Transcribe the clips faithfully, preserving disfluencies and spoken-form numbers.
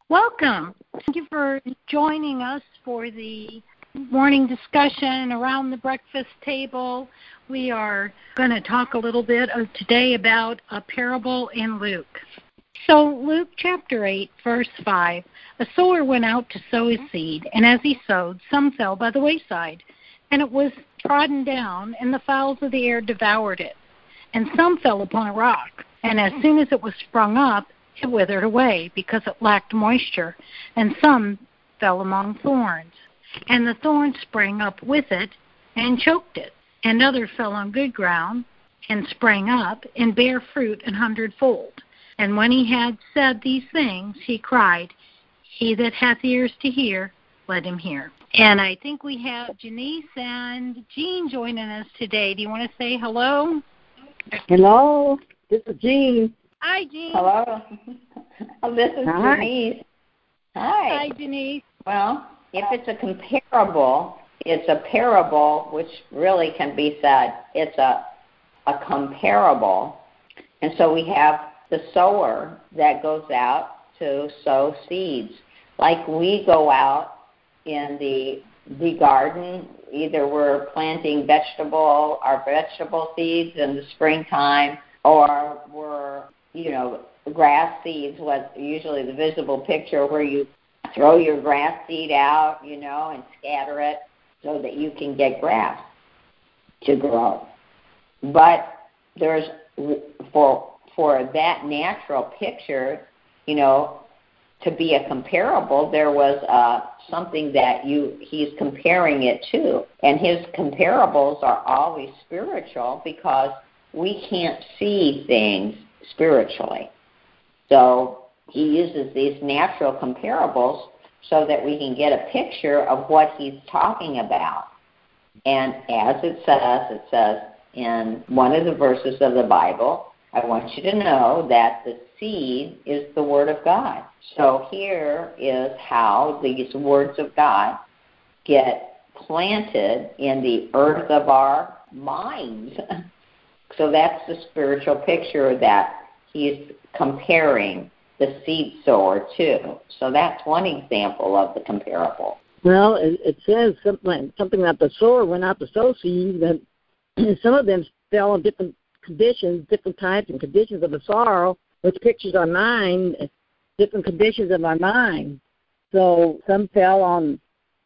Welcome. Thank you for joining us for the morning discussion around the breakfast table. We are going to talk a little bit today about a parable in Luke. So Luke chapter eight, verse five, a sower went out to sow his seed, and as he sowed, some fell by the wayside, and it was trodden down, and the fowls of the air devoured it. And some fell upon a rock, and as soon as it was sprung up, it withered away, because it lacked moisture. And some fell among thorns, and the thorns sprang up with it and choked it. And others fell on good ground, and sprang up, and bare fruit an hundredfold. And when he had said these things, he cried, He that hath ears to hear, let him hear. And I think we have Janice and Jean joining us today. Do you want to say hello? Hello, this is Jean. Hi, Jean. Hello. This is Hi. Janice. Hi. Hi, Janice. Well, if it's a comparable, it's a parable, which really can be said it's a a comparable. And so we have the sower that goes out to sow seeds. Like we go out in the the garden, either we're planting vegetable, our vegetable seeds in the springtime, or we're, you know, grass seeds, was usually the visible picture where you throw your grass seed out, you know, and scatter it so that you can get grass to grow. But there's, for for that natural picture, you know, to be a comparable, there was uh, something that you he's comparing it to. And his comparables are always spiritual because we can't see things spiritually. So he uses these natural comparables so that we can get a picture of what he's talking about. And as it says, it says in one of the verses of the Bible, I want you to know that the seed is the Word of God. So here is how these words of God get planted in the earth of our minds. So that's the spiritual picture that he's comparing the seed sower to. So that's one example of the comparable. Well, it, it says something something that the sower went out to sow seeds, and some of them fell in different conditions, different types and conditions of the soil, which pictures our mind, different conditions of our mind. So some fell on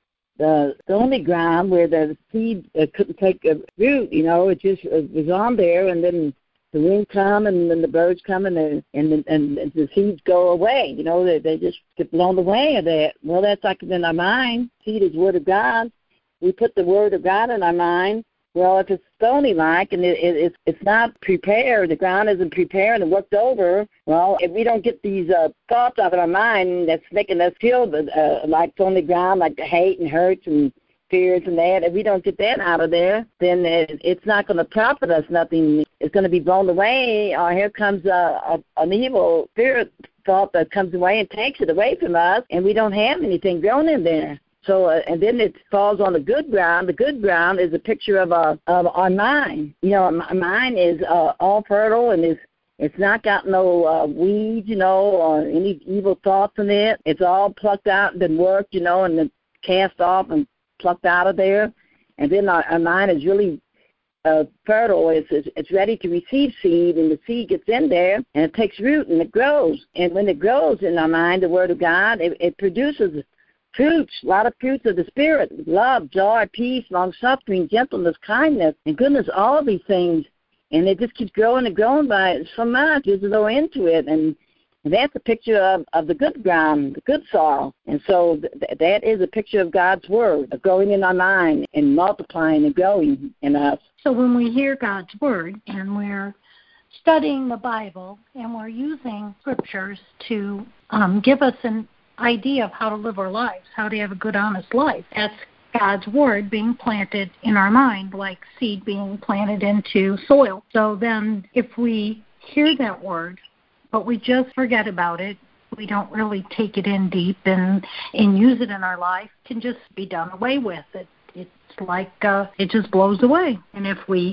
the stony ground where the seed uh, couldn't take a root, you know, it just uh, was on there, and then the wind come, and then the birds come, and the, and, the, and the seeds go away, you know, they, they just get blown away. Of that. Well, that's like in our mind. Seed is Word of God. We put the Word of God in our mind. Well, if it's stony-like and it, it, it's, it's not prepared, the ground isn't prepared and worked over, well, if we don't get these uh, thoughts out of our mind that's making us feel uh, like stony ground, like the hate and hurts and fears and that, if we don't get that out of there, then it, it's not going to profit us nothing. It's going to be blown away, or here comes a, a, an evil spirit thought that comes away and takes it away from us, and we don't have anything grown in there. So, uh, and then it falls on the good ground. The good ground is a picture of our, of our mind. You know, our mind is uh, all fertile, and it's, it's not got no uh, weeds, you know, or any evil thoughts in it. It's all plucked out and been worked, you know, and then cast off and plucked out of there. And then our, our mind is really uh, fertile. It's, it's, it's ready to receive seed, and the seed gets in there, and it takes root, and it grows. And when it grows in our mind, the Word of God, it, it produces fruits, a lot of fruits of the Spirit, love, joy, peace, long-suffering, gentleness, kindness, and goodness, all these things. And it just keeps growing and growing by so much as though into it. And, and that's a picture of, of the good ground, the good soil. And so th- that is a picture of God's Word, of growing in our mind and multiplying and growing in us. So when we hear God's Word and we're studying the Bible and we're using scriptures to um, give us an idea of how to live our lives, how to have a good, honest life. That's God's Word being planted in our mind, like seed being planted into soil. So then if we hear that Word, but we just forget about it, we don't really take it in deep and, and use it in our life, it can just be done away with. It, it's like uh, it just blows away. And if we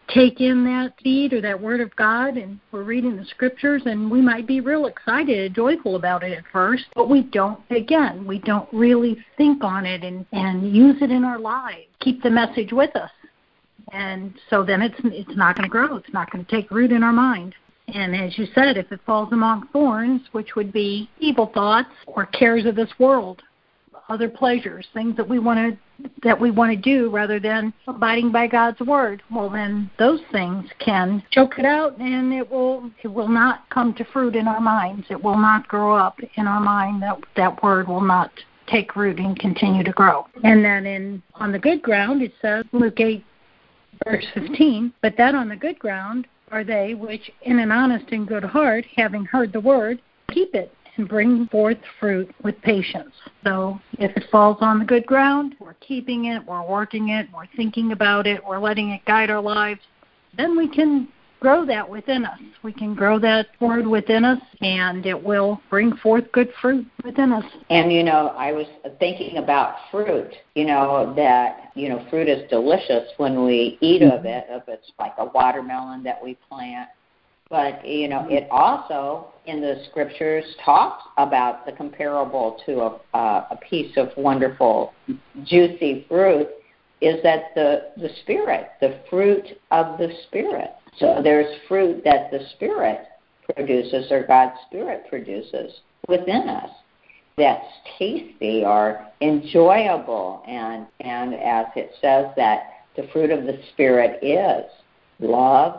take in that seed or that word of God, and we're reading the scriptures, and we might be real excited and joyful about it at first, but we don't, again, we don't really think on it and, and use it in our lives, keep the message with us. And so then it's it's not going to grow. It's not going to take root in our mind. And as you said, if it falls among thorns, which would be evil thoughts or cares of this world, other pleasures, things that we want to that we want to do rather than abiding by God's word, well, then those things can choke it out, and it will it will not come to fruit in our minds. It will not grow up in our mind. That that word will not take root and continue to grow. And then in on the good ground, it says, Luke eight, verse fifteen, but that on the good ground are they which in an honest and good heart, having heard the word, keep it and bring forth fruit with patience. So if it falls on the good ground, we're keeping it, we're working it, we're thinking about it, we're letting it guide our lives, then we can grow that within us. We can grow that word within us, and it will bring forth good fruit within us. And, you know, I was thinking about fruit, you know, that, you know, fruit is delicious when we eat of it, if it's like a watermelon that we plant. But, you know, it also, in the scriptures, talks about the comparable to a, uh, a piece of wonderful, juicy fruit, is that the, the Spirit, the fruit of the Spirit. So there's fruit that the Spirit produces, or God's Spirit produces within us, that's tasty or enjoyable. And, and as it says, that the fruit of the Spirit is love,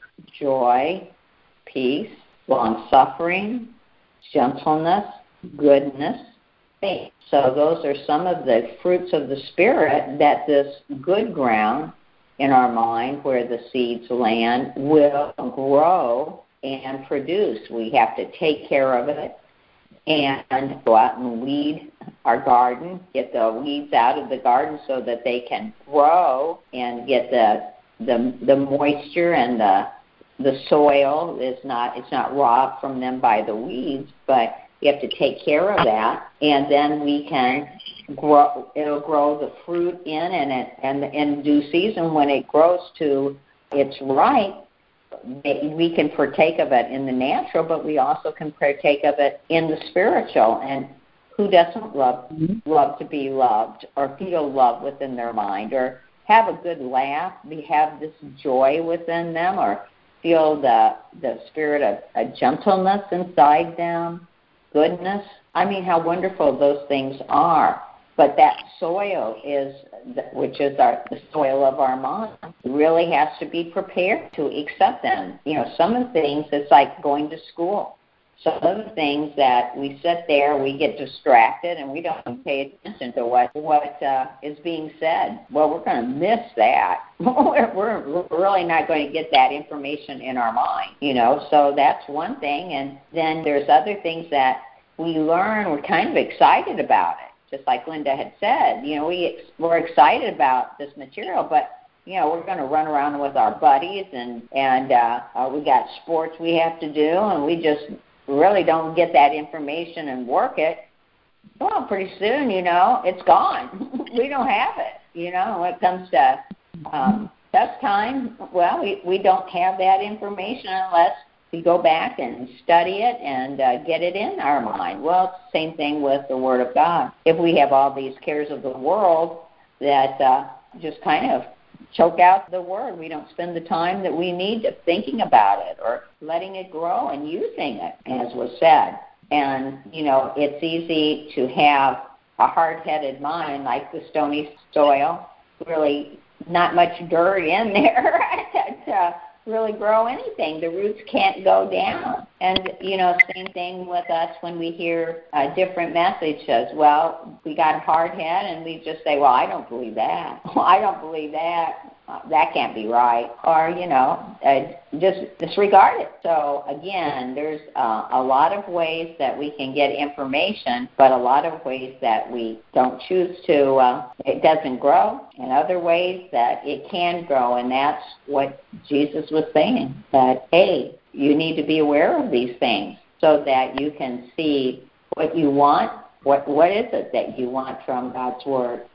joy, peace, long-suffering, gentleness, goodness, faith. So those are some of the fruits of the Spirit that this good ground in our mind, where the seeds land, will grow and produce. We have to take care of it and go out and weed our garden, get the weeds out of the garden so that they can grow and get the the, the moisture, and the the soil is not it's not robbed from them by the weeds, but you have to take care of that, and then we can grow. It'll grow the fruit in, and it, and in due season, when it grows to its ripe, we can partake of it in the natural, but we also can partake of it in the spiritual. And who doesn't love love to be loved, or feel love within their mind, or have a good laugh, we have this joy within them, or feel the the spirit of a gentleness inside them, goodness. I mean, how wonderful those things are. But that soil is, which is our, the soil of our mind, really has to be prepared to accept them. You know, some of the things, it's like going to school. Some of the things that we sit there, we get distracted, and we don't pay attention to what what uh, is being said. Well, we're going to miss that. we're, we're really not going to get that information in our mind, you know. So that's one thing. And then there's other things that we learn. We're kind of excited about it, just like Linda had said. You know, we we're excited about this material, but you know, we're going to run around with our buddies, and and uh, uh, we got sports we have to do, and we just really don't get that information and work it. Well, pretty soon, you know, it's gone. We don't have it. You know, when it comes to um, test time, well, we, we don't have that information unless we go back and study it and uh, get it in our mind. Well, it's the same thing with the Word of God. If we have all these cares of the world that uh, just kind of choke out the Word, we don't spend the time that we need to thinking about it or letting it grow and using it, as was said. And, you know, it's easy to have a hard-headed mind like the stony soil, really not much dirt in there to uh, really grow anything. The roots can't go down. And, you know, same thing with us when we hear a different messages. Well, we got a hard head and we just say, well, I don't believe that. Well, I don't believe that. Uh, that can't be right. Or, you know, uh, just disregard it. So, again, there's uh, a lot of ways that we can get information, but a lot of ways that we don't choose to, uh, it doesn't grow, and other ways that it can grow. And that's what Jesus was saying, that, hey, you need to be aware of these things so that you can see what you want. What What is it that you want from God's Word?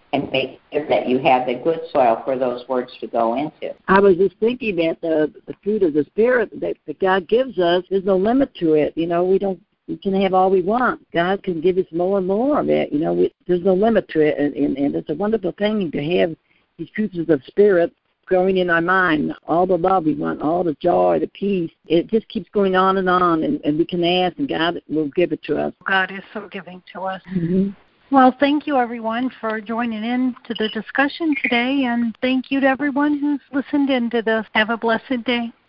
and make sure that you have the good soil for those words to go into. I was just thinking that the the fruit of the Spirit that, that God gives us, there's no limit to it. You know, we don't we can have all we want. God can give us more and more of it. You know, we, there's no limit to it, and, and, and it's a wonderful thing to have these fruits of the Spirit growing in our mind, all the love we want, all the joy, the peace. It just keeps going on and on, and, and we can ask, and God will give it to us. God is so giving to us. Mm-hmm. Well, thank you, everyone, for joining in to the discussion today, and thank you to everyone who's listened in to this. Have a blessed day.